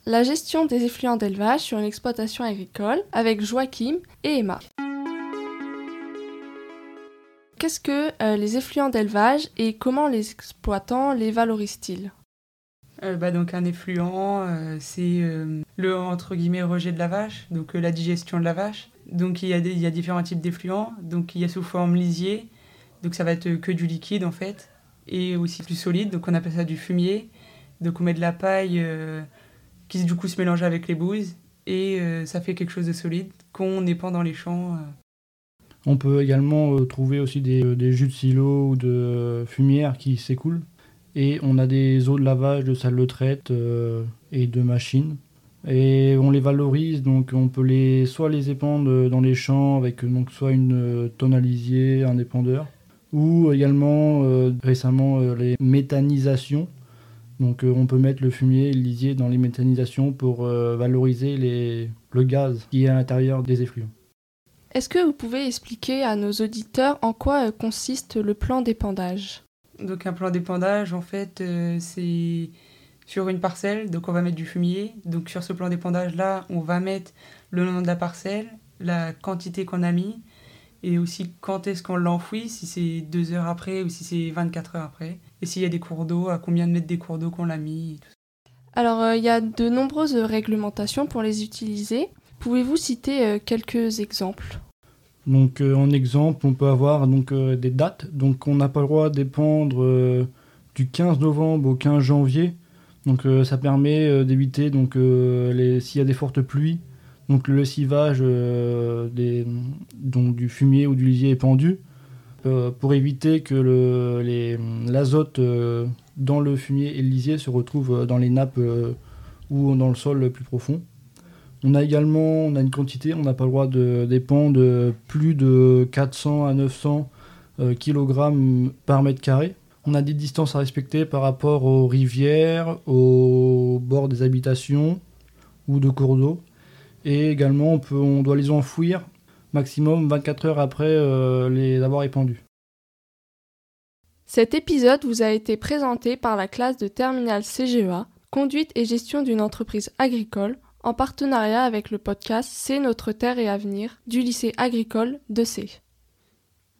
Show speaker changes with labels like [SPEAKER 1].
[SPEAKER 1] La gestion des effluents d'élevage sur une exploitation agricole avec Joachim et Emma. Qu'est-ce que les effluents d'élevage et comment les exploitants les valorisent-ils ?
[SPEAKER 2] Donc un effluent, c'est le entre guillemets rejet de la vache, donc la digestion de la vache. Donc il y a différents types d'effluents. Donc il y a sous forme lisier, donc ça va être que du liquide en fait, et aussi plus solide, donc on appelle ça du fumier. Donc on met de la paille qui du coup se mélange avec les bouses et ça fait quelque chose de solide qu'on épand dans les champs.
[SPEAKER 3] On peut également trouver aussi des jus de silo ou de fumière qui s'écoulent. Et on a des eaux de lavage de salles de traite et de machines. Et on les valorise, donc on peut soit les épandre dans les champs avec donc soit une tonne à lisier, un épandeur, ou également récemment les méthanisations. Donc on peut mettre le fumier et le lisier dans les méthanisations pour valoriser le gaz qui est à l'intérieur des effluents.
[SPEAKER 1] Est-ce que vous pouvez expliquer à nos auditeurs en quoi consiste le plan d'épandage ?
[SPEAKER 2] Donc un plan d'épandage, en fait, c'est sur une parcelle, donc on va mettre du fumier. Donc sur ce plan d'épandage-là, on va mettre le nom de la parcelle, la quantité qu'on a mis, et aussi quand est-ce qu'on l'enfouit, si c'est 2 heures après ou si c'est 24 heures après. Et s'il y a des cours d'eau, à combien de mètres des cours d'eau qu'on l'a mis. Et tout ça.
[SPEAKER 1] Alors, il y a de nombreuses réglementations pour les utiliser. Pouvez-vous citer quelques exemples ?
[SPEAKER 3] Donc en exemple, on peut avoir des dates. Donc on n'a pas le droit d'épandre du 15 novembre au 15 janvier. Donc ça permet d'éviter s'il y a des fortes pluies, donc le lessivage du fumier ou du lisier épandu, pour éviter que l'azote dans le fumier et le lisier se retrouve dans les nappes ou dans le sol plus profond. On a une quantité, on n'a pas le droit d'épandre plus de 400 à 900 kg par mètre carré. On a des distances à respecter par rapport aux rivières, aux bords des habitations ou de cours d'eau. Et également, on doit les enfouir maximum 24 heures après les avoir épandus.
[SPEAKER 1] Cet épisode vous a été présenté par la classe de terminale CGEA, conduite et gestion d'une entreprise agricole, en partenariat avec le podcast C'est notre terre et avenir du lycée agricole de C.